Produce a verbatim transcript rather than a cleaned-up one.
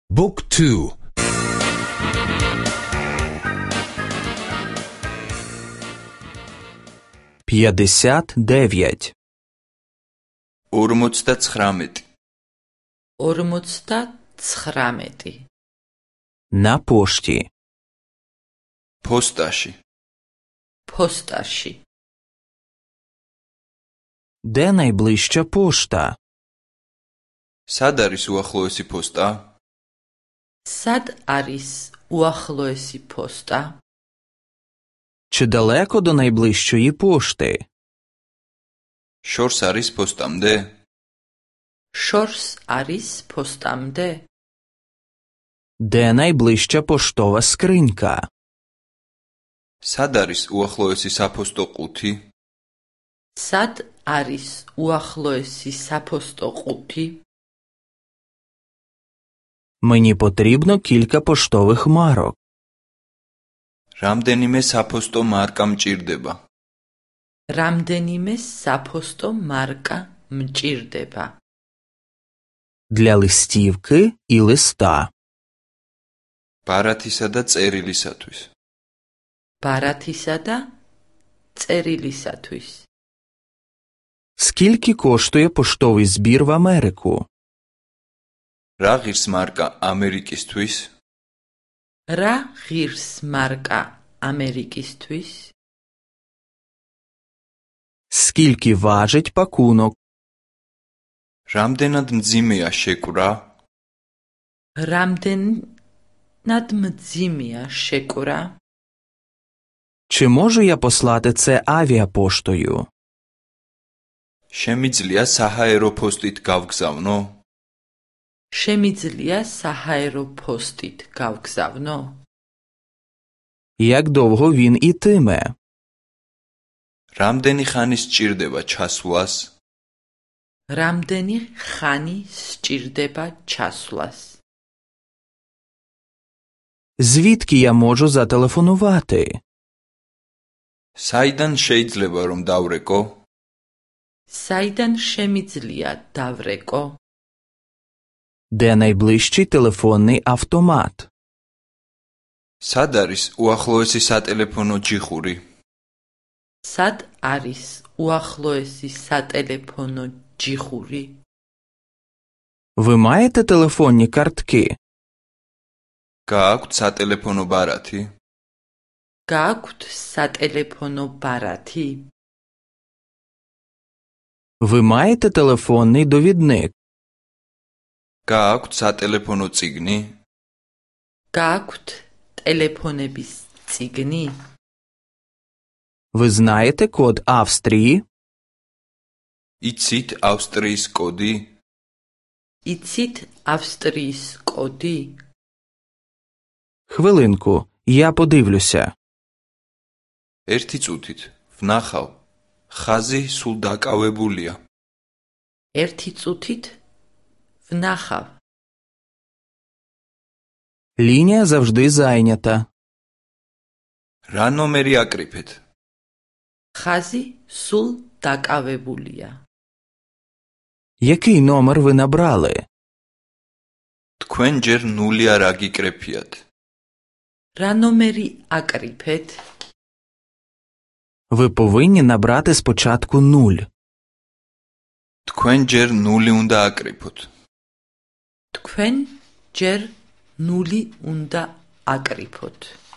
บุ๊กทูп'ятдесят дев'ять ორმოცდაცხრამეტი ორმოცდაცხრამეტი на пошті ფოსტაში ფოსტაში де найближча пошта სად არის უახლოესი ფოსტა? სად არის უახლოესი ფოსტა? чи далеко до найближчої пошти შორს არის ფოსტამდე? შორს არის ფოსტამდე? де найближча поштова скринька სად არის უახლოესი საფოსტო ყუთი? სად არის უახლოესი საფოსტო ყუთი? мені потрібно кілька поштових марок რამდენიმე საფოსტო მარკა მჭირდება? რამდენიმე საფოსტო მარკა მჭირდება? для листівки і листа ბარათისა და წერილისათვის. ბარათისა და წერილისათვის. скільки коштує поштовий збір в Америку რა ღირს მარკა ამერიკისთვის? რა ღირს მარკა ამერიკისთვის? скільки важить пакунок რამდენად მძიმეა შეკვრა? რამდენად მძიმეა შეკვრა? чи можу я послати це авіапоштою შემიძლია საჰაერო ფოსტით გავგზავნო? შემიძლია საჰაერო ფოსტით გავგზავნო? як довго він ітиме რამდენი ხანი სჭირდება ჩასვლას? რამდენი ხანი სჭირდება ჩასვლას? звідки я можу зателефонувати საიდან შეიძლება რომ დავრეკო? საიდან შემიძლია დავრეკო? де найближчий телефонний автомат სად არის უახლოესი სატელეფონო ჯიხური? სად არის უახლოესი სატელეფონო ჯიხური? ви маєте телефонні картки გააქვთ სატელეფონო ბარათი? გააქვთ სატელეფონო ბარათი? ви маєте телефонний довідник გააქვთ სატელეფონო წიგნი? გააქვთ ტელეფონების წიგნი? ви знаєте код Австрії იცით ავსტრიის კოდი? იცით ავსტრიის კოდი? хвилинку я подивлюся ერთი წუთით ვნახავ ხაზი სულ დაკავებულია. ერთი წუთით ვნახავ лінія завжди зайнята რა ნომერი აკრიფეთ? ხაზი სულ დაკავებულია. який номер ви набрали თქვენ ჯერ ნული არ აგიკრეფიათ. რა ნომერი აკრიფეთ? ви повинні набрати спочатку нуль თქვენ ჯერ ნული უნდა აკრიფოთ. თქვენ ჯერ ნული უნდა აკრიფოთ.